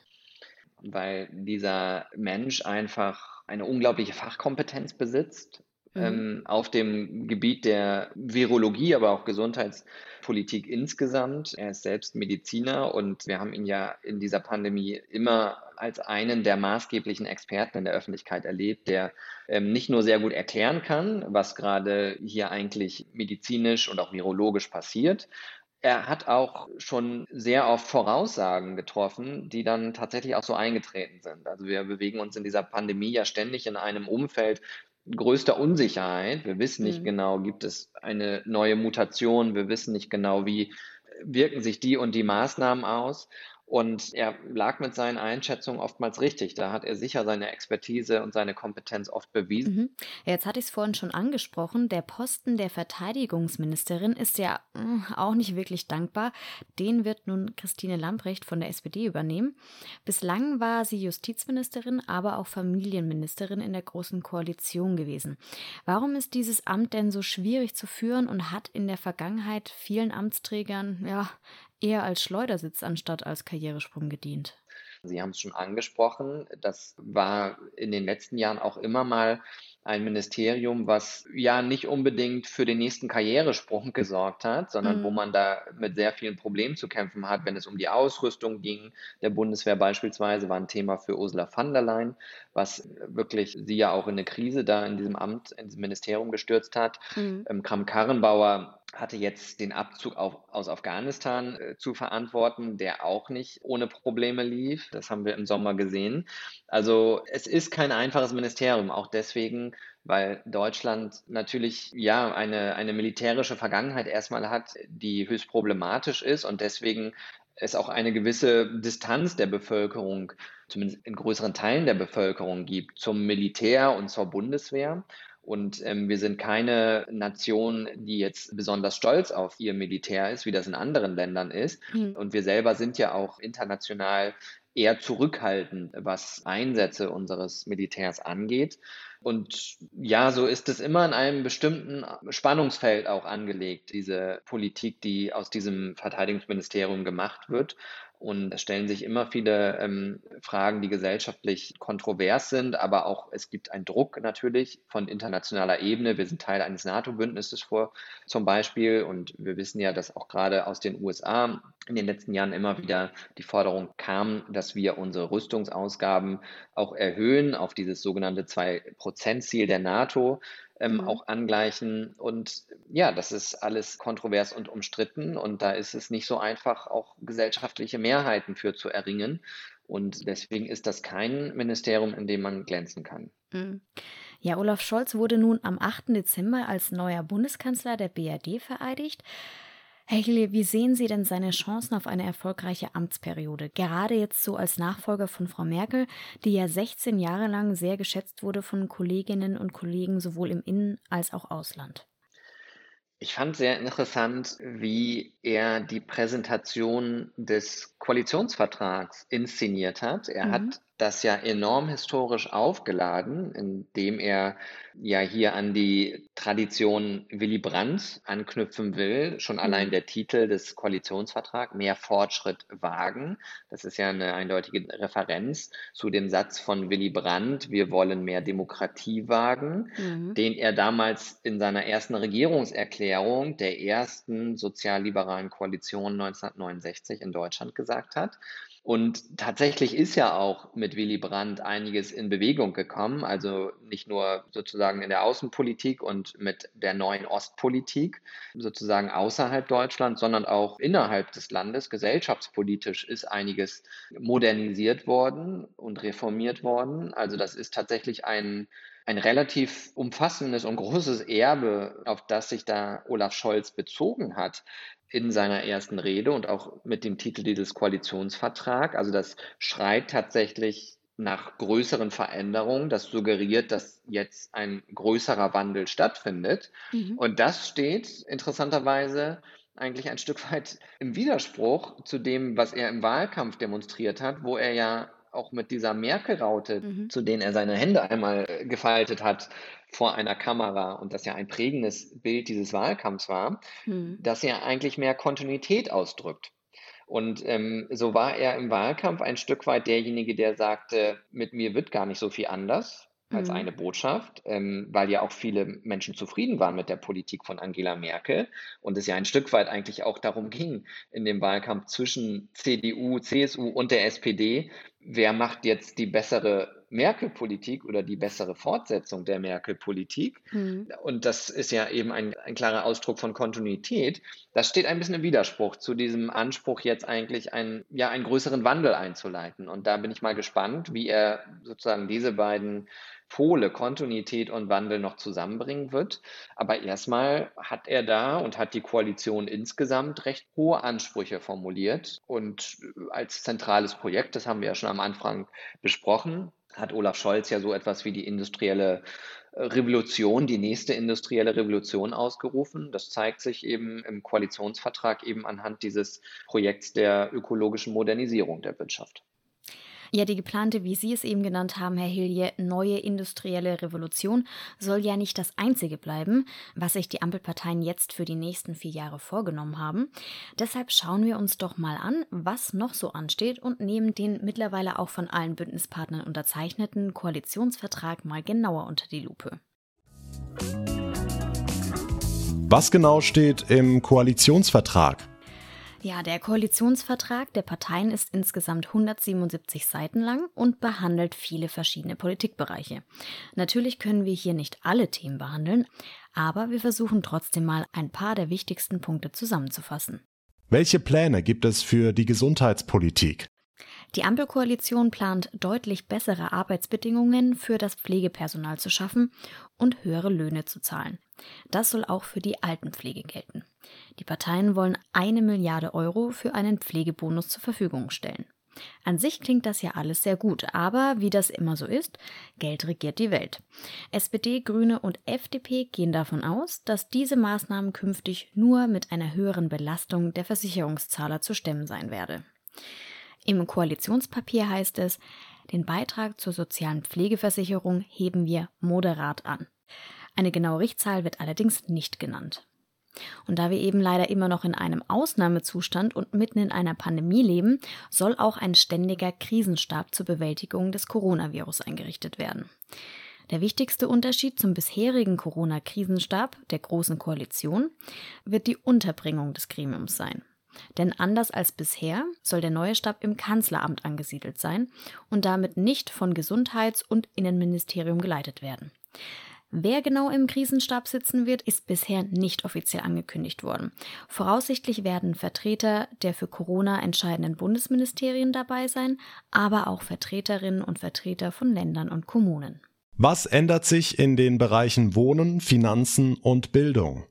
Weil dieser Mensch einfach eine unglaubliche Fachkompetenz besitzt, Mhm. ähm, auf dem Gebiet der Virologie, aber auch Gesundheitspolitik insgesamt. Er ist selbst Mediziner und wir haben ihn ja in dieser Pandemie immer als einen der maßgeblichen Experten in der Öffentlichkeit erlebt, der ähm, nicht nur sehr gut erklären kann, was gerade hier eigentlich medizinisch und auch virologisch passiert. Er hat auch schon sehr oft Voraussagen getroffen, die dann tatsächlich auch so eingetreten sind. Also wir bewegen uns in dieser Pandemie ja ständig in einem Umfeld größter Unsicherheit. Wir wissen nicht Mhm. genau, gibt es eine neue Mutation? Wir wissen nicht genau, wie wirken sich die und die Maßnahmen aus. Und er lag mit seinen Einschätzungen oftmals richtig. Da hat er sicher seine Expertise und seine Kompetenz oft bewiesen. Mhm. Ja, jetzt hatte ich es vorhin schon angesprochen. Der Posten der Verteidigungsministerin ist ja äh, auch nicht wirklich dankbar. Den wird nun Christine Lambrecht von der S P D übernehmen. Bislang war sie Justizministerin, aber auch Familienministerin in der Großen Koalition gewesen. Warum ist dieses Amt denn so schwierig zu führen und hat in der Vergangenheit vielen Amtsträgern ja eher als Schleudersitz anstatt als Karrieresprung gedient? Sie haben es schon angesprochen, das war in den letzten Jahren auch immer mal ein Ministerium, was ja nicht unbedingt für den nächsten Karrieresprung gesorgt hat, sondern wo Mhm. man da mit sehr vielen Problemen zu kämpfen hat, wenn es um die Ausrüstung ging. Der Bundeswehr beispielsweise war ein Thema für Ursula von der Leyen, was wirklich sie ja auch in eine Krise da in diesem Amt, in diesem Ministerium gestürzt hat. Mhm. Ähm, Kramp-Karrenbauer hatte jetzt den Abzug auf, aus Afghanistan äh, zu verantworten, der auch nicht ohne Probleme lief. Das haben wir im Sommer gesehen. Also es ist kein einfaches Ministerium, auch deswegen, weil Deutschland natürlich ja eine, eine militärische Vergangenheit erstmal hat, die höchst problematisch ist und deswegen es auch eine gewisse Distanz der Bevölkerung, zumindest in größeren Teilen der Bevölkerung gibt, zum Militär und zur Bundeswehr. Und ähm, wir sind keine Nation, die jetzt besonders stolz auf ihr Militär ist, wie das in anderen Ländern ist. Mhm. Und wir selber sind ja auch international eher zurückhaltend, was Einsätze unseres Militärs angeht. Und ja, so ist es immer in einem bestimmten Spannungsfeld auch angelegt, diese Politik, die aus diesem Verteidigungsministerium gemacht wird. Und es stellen sich immer viele ähm, Fragen, die gesellschaftlich kontrovers sind, aber auch es gibt einen Druck natürlich von internationaler Ebene. Wir sind Teil eines NATO-Bündnisses vor zum Beispiel und wir wissen ja, dass auch gerade aus den U S A in den letzten Jahren immer wieder die Forderung kam, dass wir unsere Rüstungsausgaben auch erhöhen auf dieses sogenannte zwei Prozent Ziel der NATO. Ähm, Mhm. auch angleichen. Und ja, das ist alles kontrovers und umstritten. Und da ist es nicht so einfach, auch gesellschaftliche Mehrheiten für zu erringen. Und deswegen ist das kein Ministerium, in dem man glänzen kann. Mhm. Ja, Olaf Scholz wurde nun am achten Dezember als neuer Bundeskanzler der B R D vereidigt. Herr Hilje, wie sehen Sie denn seine Chancen auf eine erfolgreiche Amtsperiode? Gerade jetzt so als Nachfolger von Frau Merkel, die ja sechzehn Jahre lang sehr geschätzt wurde von Kolleginnen und Kollegen sowohl im Innen- als auch Ausland. Ich fand sehr interessant, wie er die Präsentation des Koalitionsvertrags inszeniert hat. Er Mhm. hat das ja enorm historisch aufgeladen, indem er ja hier an die Tradition Willy Brandt anknüpfen will. Schon allein Mhm. der Titel des Koalitionsvertrags, mehr Fortschritt wagen. Das ist ja eine eindeutige Referenz zu dem Satz von Willy Brandt, wir wollen mehr Demokratie wagen, Mhm. den er damals in seiner ersten Regierungserklärung der ersten sozialliberalen Koalition neunzehnhundertneunundsechzig in Deutschland gesagt hat. Und tatsächlich ist ja auch mit Willy Brandt einiges in Bewegung gekommen, also nicht nur sozusagen in der Außenpolitik und mit der neuen Ostpolitik, sozusagen außerhalb Deutschlands, sondern auch innerhalb des Landes. Gesellschaftspolitisch ist einiges modernisiert worden und reformiert worden. Also das ist tatsächlich ein ein relativ umfassendes und großes Erbe, auf das sich da Olaf Scholz bezogen hat in seiner ersten Rede und auch mit dem Titel dieses Koalitionsvertrag. Also das schreit tatsächlich nach größeren Veränderungen. Das suggeriert, dass jetzt ein größerer Wandel stattfindet. Mhm. Und das steht interessanterweise eigentlich ein Stück weit im Widerspruch zu dem, was er im Wahlkampf demonstriert hat, wo er ja auch mit dieser Merkel-Raute, Mhm. zu denen er seine Hände einmal gefaltet hat vor einer Kamera und das ja ein prägendes Bild dieses Wahlkampfs war, Mhm. das ja eigentlich mehr Kontinuität ausdrückt. Und ähm, so war er im Wahlkampf ein Stück weit derjenige, der sagte, mit mir wird gar nicht so viel anders als Mhm. eine Botschaft, ähm, weil ja auch viele Menschen zufrieden waren mit der Politik von Angela Merkel und es ja ein Stück weit eigentlich auch darum ging, in dem Wahlkampf zwischen C D U, C S U und der S P D, wer macht jetzt die bessere Merkel-Politik oder die bessere Fortsetzung der Merkel-Politik? Mhm. Und das ist ja eben ein, ein klarer Ausdruck von Kontinuität. Das steht ein bisschen im Widerspruch zu diesem Anspruch, jetzt eigentlich einen, ja, einen größeren Wandel einzuleiten. Und da bin ich mal gespannt, wie er sozusagen diese beiden Pole, Kontinuität und Wandel, noch zusammenbringen wird. Aber erstmal hat er da und hat die Koalition insgesamt recht hohe Ansprüche formuliert. Und als zentrales Projekt, das haben wir ja schon am Anfang besprochen, hat Olaf Scholz ja so etwas wie die industrielle Revolution, die nächste industrielle Revolution ausgerufen. Das zeigt sich eben im Koalitionsvertrag eben anhand dieses Projekts der ökologischen Modernisierung der Wirtschaft. Ja, die geplante, wie Sie es eben genannt haben, Herr Hilje, neue industrielle Revolution soll ja nicht das Einzige bleiben, was sich die Ampelparteien jetzt für die nächsten vier Jahre vorgenommen haben. Deshalb schauen wir uns doch mal an, was noch so ansteht und nehmen den mittlerweile auch von allen Bündnispartnern unterzeichneten Koalitionsvertrag mal genauer unter die Lupe. Was genau steht im Koalitionsvertrag? Ja, der Koalitionsvertrag der Parteien ist insgesamt hundertsiebenundsiebzig Seiten lang und behandelt viele verschiedene Politikbereiche. Natürlich können wir hier nicht alle Themen behandeln, aber wir versuchen trotzdem mal ein paar der wichtigsten Punkte zusammenzufassen. Welche Pläne gibt es für die Gesundheitspolitik? Die Ampelkoalition plant, deutlich bessere Arbeitsbedingungen für das Pflegepersonal zu schaffen und höhere Löhne zu zahlen. Das soll auch für die Altenpflege gelten. Die Parteien wollen eine Milliarde Euro für einen Pflegebonus zur Verfügung stellen. An sich klingt das ja alles sehr gut, aber wie das immer so ist, Geld regiert die Welt. S P D, Grüne und F D P gehen davon aus, dass diese Maßnahmen künftig nur mit einer höheren Belastung der Versicherungszahler zu stemmen sein werde. Im Koalitionspapier heißt es, den Beitrag zur sozialen Pflegeversicherung heben wir moderat an. Eine genaue Richtzahl wird allerdings nicht genannt. Und da wir eben leider immer noch in einem Ausnahmezustand und mitten in einer Pandemie leben, soll auch ein ständiger Krisenstab zur Bewältigung des Coronavirus eingerichtet werden. Der wichtigste Unterschied zum bisherigen Corona-Krisenstab der Großen Koalition wird die Unterbringung des Gremiums sein. Denn anders als bisher soll der neue Stab im Kanzleramt angesiedelt sein und damit nicht von Gesundheits- und Innenministerium geleitet werden. Wer genau im Krisenstab sitzen wird, ist bisher nicht offiziell angekündigt worden. Voraussichtlich werden Vertreter der für Corona entscheidenden Bundesministerien dabei sein, aber auch Vertreterinnen und Vertreter von Ländern und Kommunen. Was ändert sich in den Bereichen Wohnen, Finanzen und Bildung?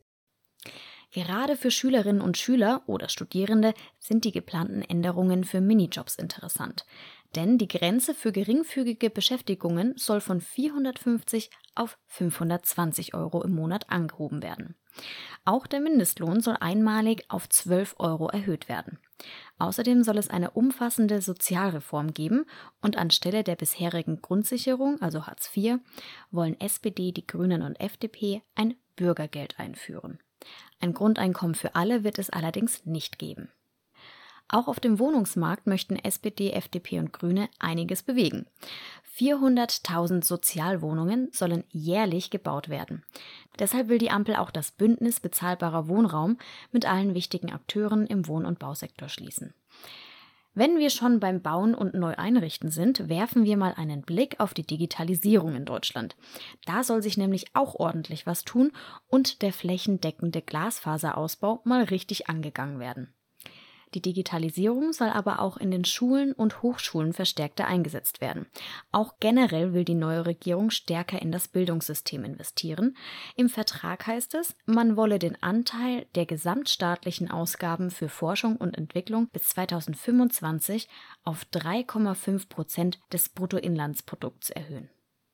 Gerade für Schülerinnen und Schüler oder Studierende sind die geplanten Änderungen für Minijobs interessant. Denn die Grenze für geringfügige Beschäftigungen soll von vierhundertfünfzig auf fünfhundertzwanzig Euro im Monat angehoben werden. Auch der Mindestlohn soll einmalig auf zwölf Euro erhöht werden. Außerdem soll es eine umfassende Sozialreform geben und anstelle der bisherigen Grundsicherung, also Hartz vier, wollen S P D, die Grünen und F D P ein Bürgergeld einführen. Ein Grundeinkommen für alle wird es allerdings nicht geben. Auch auf dem Wohnungsmarkt möchten S P D, F D P und Grüne einiges bewegen. vierhunderttausend Sozialwohnungen sollen jährlich gebaut werden. Deshalb will die Ampel auch das Bündnis bezahlbarer Wohnraum mit allen wichtigen Akteuren im Wohn- und Bausektor schließen. Wenn wir schon beim Bauen und Neueinrichten sind, werfen wir mal einen Blick auf die Digitalisierung in Deutschland. Da soll sich nämlich auch ordentlich was tun und der flächendeckende Glasfaserausbau mal richtig angegangen werden. Die Digitalisierung soll aber auch in den Schulen und Hochschulen verstärkter eingesetzt werden. Auch generell will die neue Regierung stärker in das Bildungssystem investieren. Im Vertrag heißt es, man wolle den Anteil der gesamtstaatlichen Ausgaben für Forschung und Entwicklung bis zweitausendfünfundzwanzig auf drei Komma fünf Prozent des Bruttoinlandsprodukts erhöhen.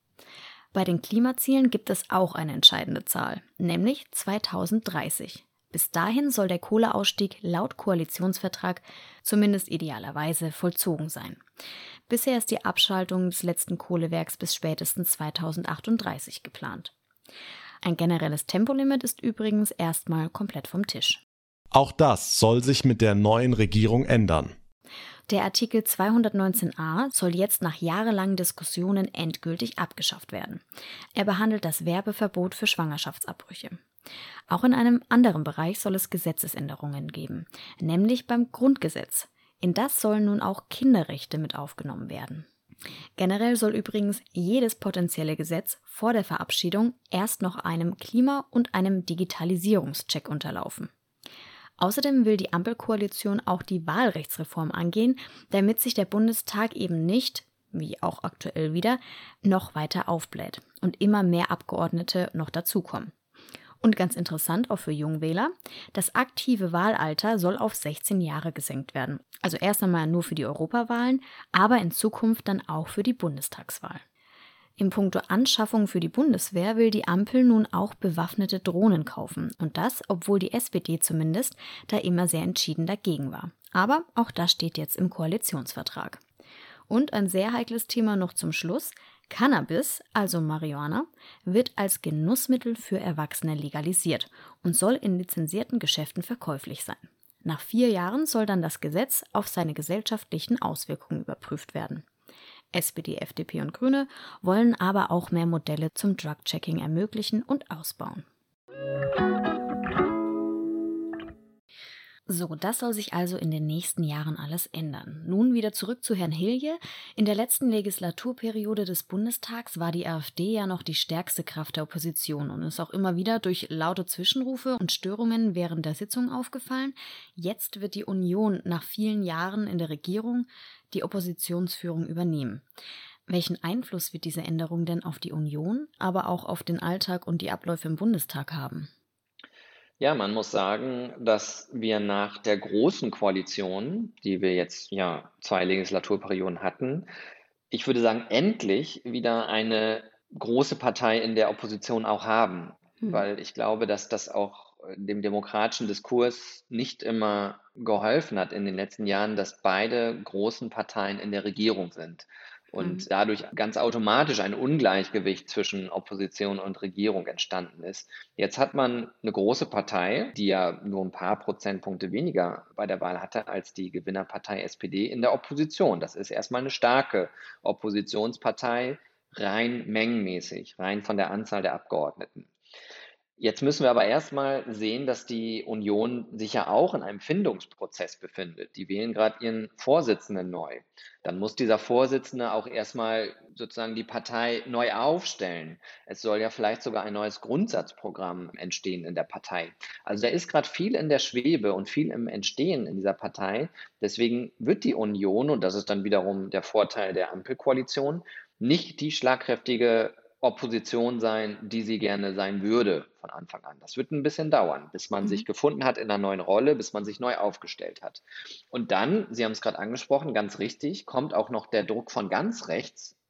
Bei den Klimazielen gibt es auch eine entscheidende Zahl, nämlich zweitausenddreißig. Bis dahin soll der Kohleausstieg laut Koalitionsvertrag zumindest idealerweise vollzogen sein. Bisher ist die Abschaltung des letzten Kohlewerks bis spätestens zweitausendachtunddreißig geplant. Ein generelles Tempolimit ist übrigens erstmal komplett vom Tisch. Auch das soll sich mit der neuen Regierung ändern. Der Artikel zweihundertneunzehn a soll jetzt nach jahrelangen Diskussionen endgültig abgeschafft werden. Er behandelt das Werbeverbot für Schwangerschaftsabbrüche. Auch in einem anderen Bereich soll es Gesetzesänderungen geben, nämlich beim Grundgesetz. In das sollen nun auch Kinderrechte mit aufgenommen werden. Generell soll übrigens jedes potenzielle Gesetz vor der Verabschiedung erst noch einem Klima- und einem Digitalisierungscheck unterlaufen. Außerdem will die Ampelkoalition auch die Wahlrechtsreform angehen, damit sich der Bundestag eben nicht, wie auch aktuell wieder, noch weiter aufbläht und immer mehr Abgeordnete noch dazukommen. Und ganz interessant auch für Jungwähler, das aktive Wahlalter soll auf sechzehn Jahre gesenkt werden. Also erst einmal nur für die Europawahlen, aber in Zukunft dann auch für die Bundestagswahl. In puncto Anschaffung für die Bundeswehr will die Ampel nun auch bewaffnete Drohnen kaufen. Und das, obwohl die S P D zumindest da immer sehr entschieden dagegen war. Aber auch das steht jetzt im Koalitionsvertrag. Und ein sehr heikles Thema noch zum Schluss. Cannabis, also Marihuana, wird als Genussmittel für Erwachsene legalisiert und soll in lizenzierten Geschäften verkäuflich sein. Nach vier Jahren soll dann das Gesetz auf seine gesellschaftlichen Auswirkungen überprüft werden. S P D, F D P und Grüne wollen aber auch mehr Modelle zum Drug-Checking ermöglichen und ausbauen. So, das soll sich also in den nächsten Jahren alles ändern. Nun wieder zurück zu Herrn Hilje. In der letzten Legislaturperiode des Bundestags war die AfD ja noch die stärkste Kraft der Opposition und ist auch immer wieder durch laute Zwischenrufe und Störungen während der Sitzung aufgefallen. Jetzt wird die Union nach vielen Jahren in der Regierung die Oppositionsführung übernehmen. Welchen Einfluss wird diese Änderung denn auf die Union, aber auch auf den Alltag und die Abläufe im Bundestag haben? Ja, man muss sagen, dass wir nach der großen Koalition, die wir jetzt ja zwei Legislaturperioden hatten, ich würde sagen, endlich wieder eine große Partei in der Opposition auch haben. Hm. Weil ich glaube, dass das auch dem demokratischen Diskurs nicht immer geholfen hat in den letzten Jahren, dass beide großen Parteien in der Regierung sind. Und dadurch ganz automatisch ein Ungleichgewicht zwischen Opposition und Regierung entstanden ist. Jetzt hat man eine große Partei, die ja nur ein paar Prozentpunkte weniger bei der Wahl hatte als die Gewinnerpartei S P D in der Opposition. Das ist erstmal eine starke Oppositionspartei, rein mengenmäßig, rein von der Anzahl der Abgeordneten. Jetzt müssen wir aber erstmal sehen, dass die Union sich ja auch in einem Findungsprozess befindet. Die wählen gerade ihren Vorsitzenden neu. Dann muss dieser Vorsitzende auch erstmal sozusagen die Partei neu aufstellen. Es soll ja vielleicht sogar ein neues Grundsatzprogramm entstehen in der Partei. Also da ist gerade viel in der Schwebe und viel im Entstehen in dieser Partei. Deswegen wird die Union, und das ist dann wiederum der Vorteil der Ampelkoalition, nicht die schlagkräftige Opposition sein, die sie gerne sein würde von Anfang an. Das wird ein bisschen dauern, bis man mhm. sich gefunden hat in einer neuen Rolle, bis man sich neu aufgestellt hat. Und dann, Sie haben es gerade angesprochen, ganz richtig, kommt auch noch der Druck von ganz rechts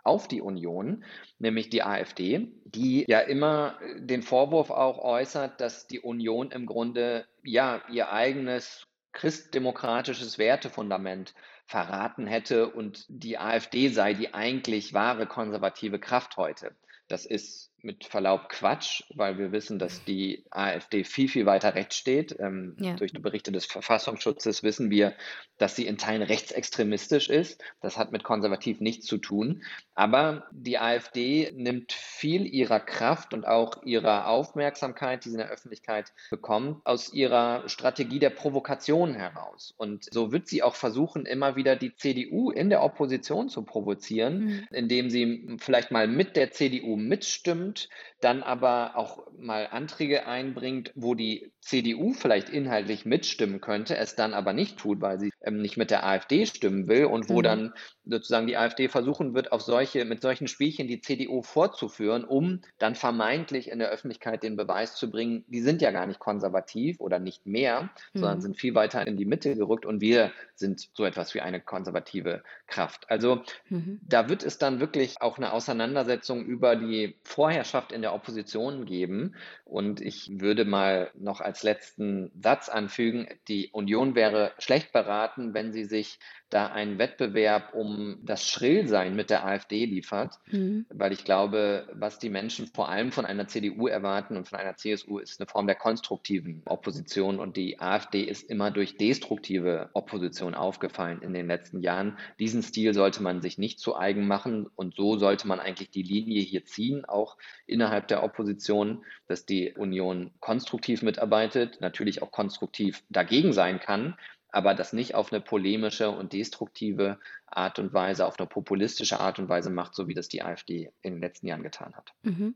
auf die Union, nämlich die AfD, die ja immer den Vorwurf auch äußert, dass die Union im Grunde ja ihr eigenes christdemokratisches Wertefundament verraten hätte und die AfD sei die eigentlich wahre konservative Kraft heute. Das ist mit Verlaub Quatsch, weil wir wissen, dass die AfD viel, viel weiter rechts steht. Ähm, Ja. Durch die Berichte des Verfassungsschutzes wissen wir, dass sie in Teilen rechtsextremistisch ist. Das hat mit konservativ nichts zu tun. Aber die AfD nimmt viel ihrer Kraft und auch ihrer Aufmerksamkeit, die sie in der Öffentlichkeit bekommt, aus ihrer Strategie der Provokation heraus. Und so wird sie auch versuchen, immer wieder die C D U in der Opposition zu provozieren, Mhm. indem sie vielleicht mal mit der C D U mitstimmt, dann aber auch mal Anträge einbringt, wo die C D U vielleicht inhaltlich mitstimmen könnte, es dann aber nicht tut, weil sie ähm, nicht mit der AfD stimmen will und wo Mhm. dann sozusagen die AfD versuchen wird, auf solche, mit solchen Spielchen die C D U vorzuführen, um dann vermeintlich in der Öffentlichkeit den Beweis zu bringen, die sind ja gar nicht konservativ oder nicht mehr, sondern Mhm. sind viel weiter in die Mitte gerückt und wir sind so etwas wie eine konservative Kraft. Also Mhm. da wird es dann wirklich auch eine Auseinandersetzung über die Vorherrschaft in der Opposition geben. Und ich würde mal noch als letzten Satz anfügen, die Union wäre schlecht beraten, wenn sie sich da einen Wettbewerb um das Schrillsein mit der AfD liefert. Mhm. Weil ich glaube, was die Menschen vor allem von einer C D U erwarten und von einer C S U, ist eine Form der konstruktiven Opposition. Und die AfD ist immer durch destruktive Opposition aufgefallen in den letzten Jahren. Diesen Stil sollte man sich nicht zu eigen machen. Und so sollte man eigentlich die Linie hier ziehen, auch innerhalb der Opposition, dass die Union konstruktiv mitarbeitet, natürlich auch konstruktiv dagegen sein kann, aber das nicht auf eine polemische und destruktive Art und Weise, auf eine populistische Art und Weise macht, so wie das die AfD in den letzten Jahren getan hat. Mhm.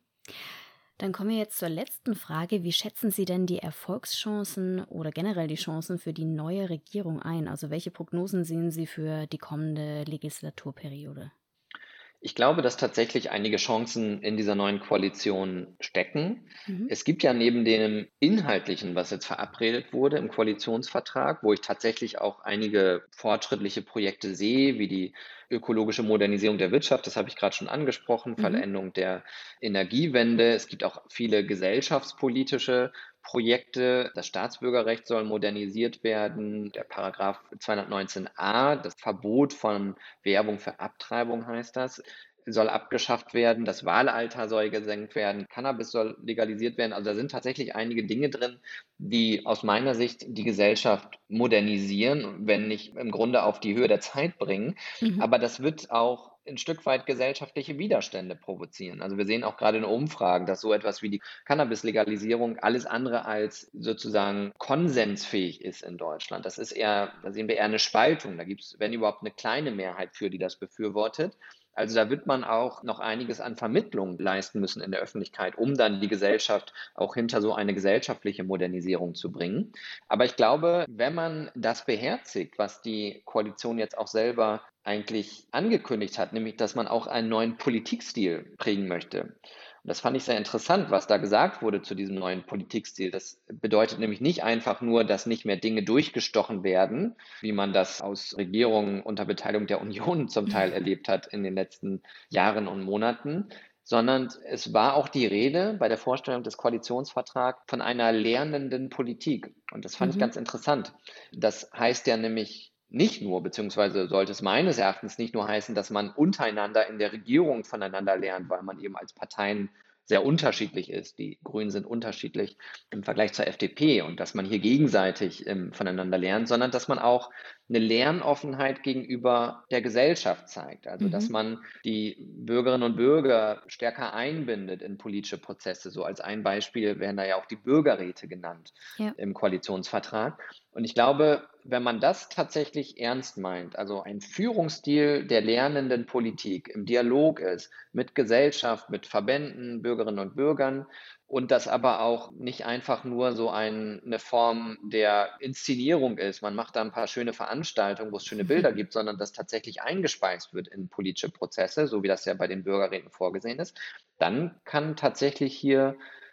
Dann kommen wir jetzt zur letzten Frage. Wie schätzen Sie denn die Erfolgschancen oder generell die Chancen für die neue Regierung ein? Also welche Prognosen sehen Sie für die kommende Legislaturperiode? Ich glaube, dass tatsächlich einige Chancen in dieser neuen Koalition stecken. Mhm. Es gibt ja neben dem Inhaltlichen, was jetzt verabredet wurde im Koalitionsvertrag, wo ich tatsächlich auch einige fortschrittliche Projekte sehe, wie die ökologische Modernisierung der Wirtschaft, das habe ich gerade schon angesprochen, Mhm. Vollendung der Energiewende. Es gibt auch viele gesellschaftspolitische Projekte. Das Staatsbürgerrecht soll modernisiert werden. Der Paragraph zweihundertneunzehn a, das Verbot von Werbung für Abtreibung heißt das, soll abgeschafft werden. Das Wahlalter soll gesenkt werden. Cannabis soll legalisiert werden. Also da sind tatsächlich einige Dinge drin, die aus meiner Sicht die Gesellschaft modernisieren, wenn nicht im Grunde auf die Höhe der Zeit bringen. Mhm. Aber das wird auch ein Stück weit gesellschaftliche Widerstände provozieren. Also wir sehen auch gerade in Umfragen, dass so etwas wie die Cannabis-Legalisierung alles andere als sozusagen konsensfähig ist in Deutschland. Das ist eher, da sehen wir eher eine Spaltung. Da gibt es, wenn überhaupt, eine kleine Mehrheit für, die das befürwortet. Also da wird man auch noch einiges an Vermittlung leisten müssen in der Öffentlichkeit, um dann die Gesellschaft auch hinter so eine gesellschaftliche Modernisierung zu bringen. Aber ich glaube, wenn man das beherzigt, was die Koalition jetzt auch selber eigentlich angekündigt hat, nämlich dass man auch einen neuen Politikstil prägen möchte. Und das fand ich sehr interessant, was da gesagt wurde zu diesem neuen Politikstil. Das bedeutet nämlich nicht einfach nur, dass nicht mehr Dinge durchgestochen werden, wie man das aus Regierungen unter Beteiligung der Union zum Teil erlebt hat in den letzten Jahren und Monaten, sondern es war auch die Rede bei der Vorstellung des Koalitionsvertrags von einer lernenden Politik. Und das fand ich Mhm. ganz interessant. Das heißt ja nämlich nicht nur, beziehungsweise sollte es meines Erachtens nicht nur heißen, dass man untereinander in der Regierung voneinander lernt, weil man eben als Parteien sehr unterschiedlich ist. Die Grünen sind unterschiedlich im Vergleich zur F D P und dass man hier gegenseitig ähm, voneinander lernt, sondern dass man auch eine Lernoffenheit gegenüber der Gesellschaft zeigt. Also dass Mhm. man die Bürgerinnen und Bürger stärker einbindet in politische Prozesse. So als ein Beispiel werden da ja auch die Bürgerräte genannt Ja. im Koalitionsvertrag. Und ich glaube, wenn man das tatsächlich ernst meint, also ein Führungsstil der lernenden Politik im Dialog ist mit Gesellschaft, mit Verbänden, Bürgerinnen und Bürgern und das aber auch nicht einfach nur so ein, eine Form der Inszenierung ist, man macht da ein paar schöne Veranstaltungen, wo es schöne Bilder gibt, sondern das tatsächlich eingespeist wird in politische Prozesse, so wie das ja bei den Bürgerräten vorgesehen ist, dann kann tatsächlich hier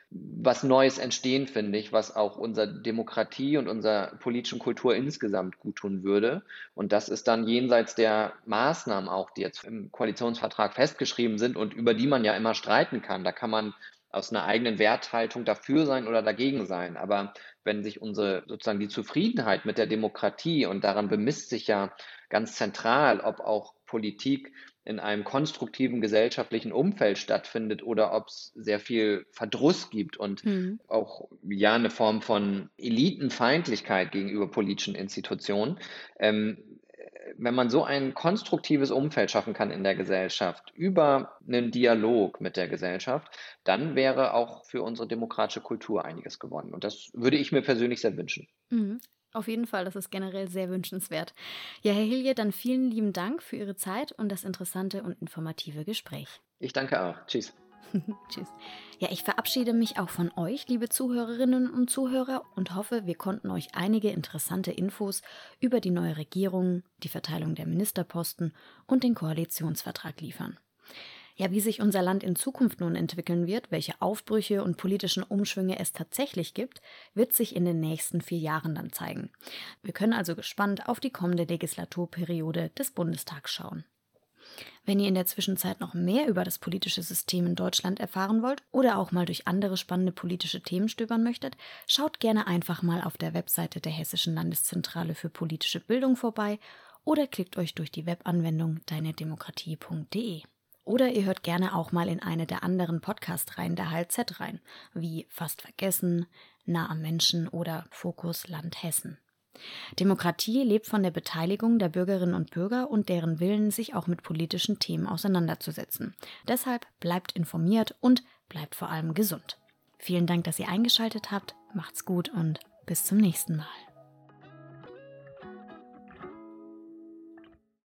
was Neues entstehen, finde ich, was auch unserer Demokratie und unserer politischen Kultur insgesamt guttun würde. Und das ist dann jenseits der Maßnahmen auch, die jetzt im Koalitionsvertrag festgeschrieben sind und über die man ja immer streiten kann. Da kann man aus einer eigenen Werthaltung dafür sein oder dagegen sein. Aber wenn sich unsere sozusagen die Zufriedenheit mit der Demokratie, und daran bemisst sich ja ganz zentral, ob auch Politik in einem konstruktiven gesellschaftlichen Umfeld stattfindet oder ob es sehr viel Verdruss gibt und mhm. auch ja eine Form von Elitenfeindlichkeit gegenüber politischen Institutionen. Ähm, wenn man so ein konstruktives Umfeld schaffen kann in der Gesellschaft, über einen Dialog mit der Gesellschaft, dann wäre auch für unsere demokratische Kultur einiges gewonnen. Und das würde ich mir persönlich sehr wünschen. Mhm. Auf jeden Fall, das ist generell sehr wünschenswert. Ja, Herr Hilje, dann vielen lieben Dank für Ihre Zeit und das interessante und informative Gespräch. Ich danke auch. Tschüss. Tschüss. Ja, ich verabschiede mich auch von euch, liebe Zuhörerinnen und Zuhörer, und hoffe, wir konnten euch einige interessante Infos über die neue Regierung, die Verteilung der Ministerposten und den Koalitionsvertrag liefern. Ja, wie sich unser Land in Zukunft nun entwickeln wird, welche Aufbrüche und politischen Umschwünge es tatsächlich gibt, wird sich in den nächsten vier Jahren dann zeigen. Wir können also gespannt auf die kommende Legislaturperiode des Bundestags schauen. Wenn ihr in der Zwischenzeit noch mehr über das politische System in Deutschland erfahren wollt oder auch mal durch andere spannende politische Themen stöbern möchtet, schaut gerne einfach mal auf der Webseite der Hessischen Landeszentrale für politische Bildung vorbei oder klickt euch durch die Webanwendung deine demokratie punkt de. Oder ihr hört gerne auch mal in eine der anderen Podcast-Reihen der H L Z rein, wie Fast vergessen, Nah am Menschen oder Fokus Land Hessen. Demokratie lebt von der Beteiligung der Bürgerinnen und Bürger und deren Willen, sich auch mit politischen Themen auseinanderzusetzen. Deshalb bleibt informiert und bleibt vor allem gesund. Vielen Dank, dass ihr eingeschaltet habt, macht's gut und bis zum nächsten Mal.